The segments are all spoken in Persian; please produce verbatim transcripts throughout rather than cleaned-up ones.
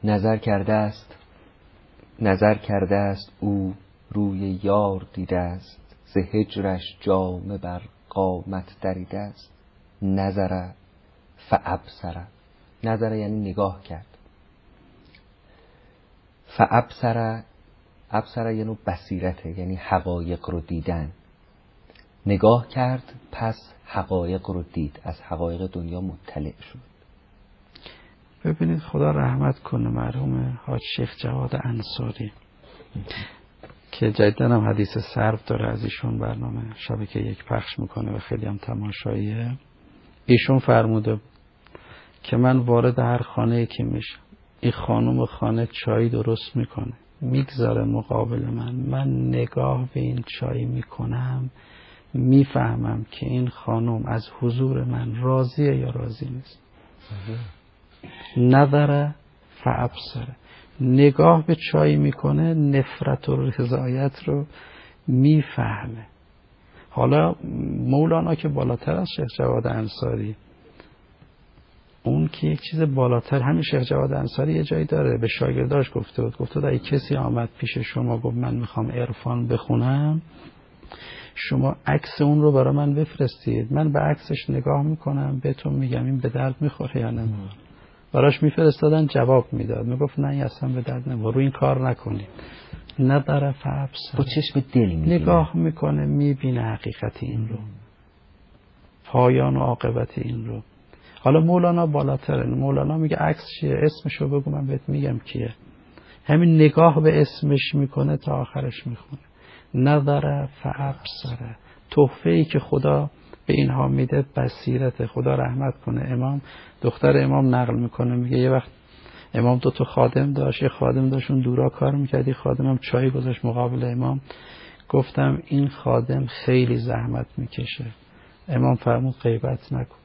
نظر کرده است نظر کرده است او روی یار دیده است، ز هجرش جامه بر قامت دریده است. نظر فابصر، نظر یعنی نگاه کرد. فابصر، ابصر یعنی بصیرته، یعنی حقایق رو دیدن. نگاه کرد پس حقایق رو دید، از حقایق دنیا مطلع شد. ببینید خدا رحمت کنه مرحوم حاج شیخ جواد انصاری که جدیدن هم حدیث صرف داره از ایشون، برنامه شبکه یک پخش میکنه و خیلی هم تماشاییه. ایشون فرموده که من وارد هر خانه‌ای که میشم، این خانم خانه چای درست میکنه، میگذاره مقابل من، من نگاه به این چای میکنم، میفهمم که این خانم از حضور من راضیه یا راضی نیست. نظر فابصر، نگاه به چای میکنه، نفرت و رضایت رو میفهمه. حالا مولانا که بالاتر از شیخ جواد انصاری، اون که یک چیز بالاتر، همین شیخ جواد انصاری یه جایی داره به شاگرداش گفته بود، گفته بود اگه کسی آمد پیش شما گفت من میخوام عرفان بخونم، شما عکس اون رو برای من بفرستید، من به عکسش نگاه میکنم بهتون میگم این به درد میخوره یا نه. براش میفرستادن جواب میداد، میگفت نه این اصلا به درد نمیخوره، رو این کار نکنید. نظر فابصر، با چشم دل میبینه، نگاه میکنه میبینه حقیقت این رو، پایان و عاقبت این رو. حالا مولانا بالاتره، مولانا میگه عکس چیه، اسمشو بگو من بهت میگم کیه. همین نگاه به اسمش میکنه تا آخرش میخونه. نظر فابصر، تحفه‌ای که خدا به اینها میده بصیرت. خدا رحمت کنه. امام، دختر امام نقل میکنه، میگه یه وقت امام دو تا خادم داشت، یه خادم داشتون دورا کار میکرد، یه خادمم چای گذاشت مقابل امام. گفتم این خادم خیلی زحمت میکشه. امام فرمود غیبت نکن.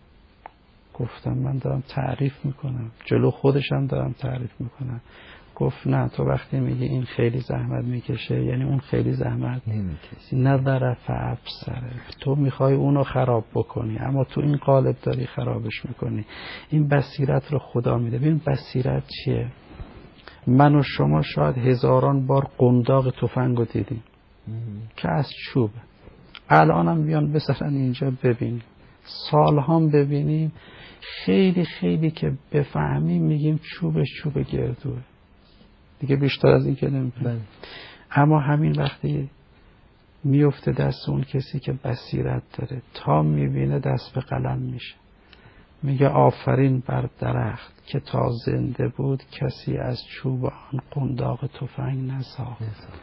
گفتم من دارم تعریف میکنم، جلو خودشم دارم تعریف میکنم. گفت نه، تو وقتی میگی این خیلی زحمت میکشه یعنی اون خیلی زحمت نمیکشه. نظر فابصر، تو میخوای اونو خراب بکنی اما تو این قالب داری خرابش میکنی. این بصیرت رو خدا میده. ببین بصیرت چیه؟ من و شما شاید هزاران بار قنداق تفنگو دیدیم که از چوبه، الانم بیان بسرن اینجا ببینیم، سالهام ببینیم، خیلی خیلی که بفهمیم میگیم چوبش چوب گردوه، دیگه بیشتر از این که نمی‌فهمیم. اما همین وقتی میفته دست اون کسی که بصیرت داره، تا میبینه دست به قلم میشه، میگه آفرین بر درخت که تا زنده بود کسی از چوب آن قنداق تفنگ نساخت.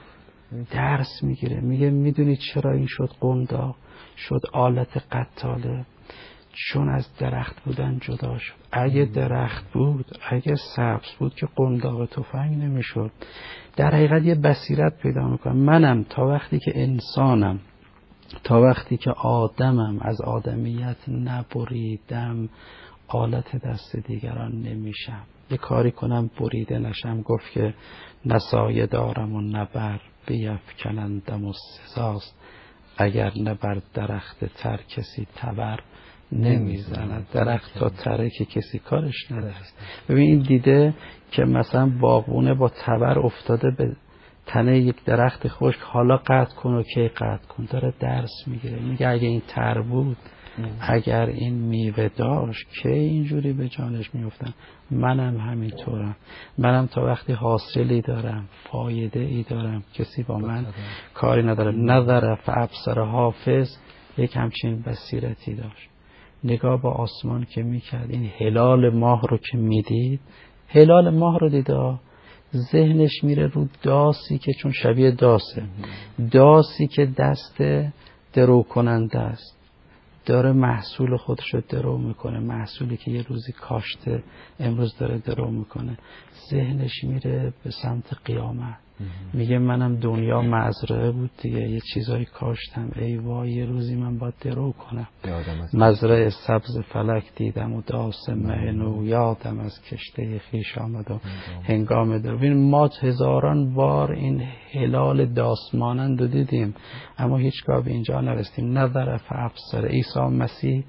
درس میگیره، میگه میدونید چرا این شد قنداق، شد آلت قتاله؟ چون از درخت بودن جدا شد. اگه درخت بود، اگه سبز بود که قنداق تفنگ نمیشد. در حقیقت یه بصیرت پیدا میکنم. منم تا وقتی که انسانم، تا وقتی که آدمم، از آدمیت نبریدم آلت دست دیگران نمیشم. یه کاری کنم بریده نشم. گفت که نسایه دارم و نبر بیفکنندم و سزاست، اگر نبر درخت تر کسی تبر نمیزند. درخت تا تره که کسی کارش نداره. ببین این دیده که مثلا باغبونه با تبر افتاده به تنه یک درخت خشک، حالا قطع کن و کی قطع کن، داره درس میگیره. میگه اگه این تر بود، اگر این میوه داشت که اینجوری به جانش میفتن. منم همینطورم. منم تا وقتی حاصلی دارم، فایده ای دارم، کسی با من کاری نداره. نظر فابصر، حافظ یک همچین بصیرتی داشت. نگاه با آسمان که میکرد، این هلال ماه رو که میدید، هلال ماه رو دیده، ذهنش میره رو داسی که، چون شبیه داسه، داسی که دست درو کننده است، داره محصول خودش رو درو میکنه، محصولی که یه روزی کاشته امروز داره درو میکنه. ذهنش میره به سمت قیامت. میگه منم دنیا مزرعه بود دیگه، یه چیزایی کاشتم، ای وای یه روزی من باید درو کنم. مزرعه سبز فلک دیدم و داس مه نو، یادم از کشته خیش آمد و هنگام درو. ببین ما هزاران بار این هلال داس مانند رو دیدیم اما هیچگاه به اینجا نرسیدیم. نظر فابصر، عیسی مسیح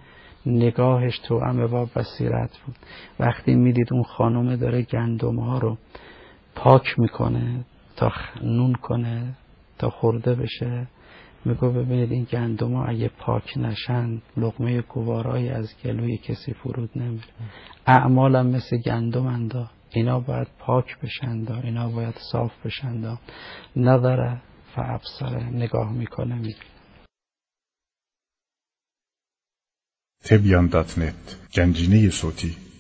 نگاهش توأم با بصیرت بود. وقتی میدید اون خانومه داره گندم ها رو پاک میکنه تا نون کنه تا خورده بشه، میگو ببینید این گندم ها اگه پاک نشن لقمه گوارایی از گلوی کسی فرود نمیره. اعمالم مثل گندم اندا، اینا باید پاک بشندا، اینا باید صاف بشندا. نظره فابصره، نگاه میکنه میبینه. تبیان دات نت، گنجینه صوتی.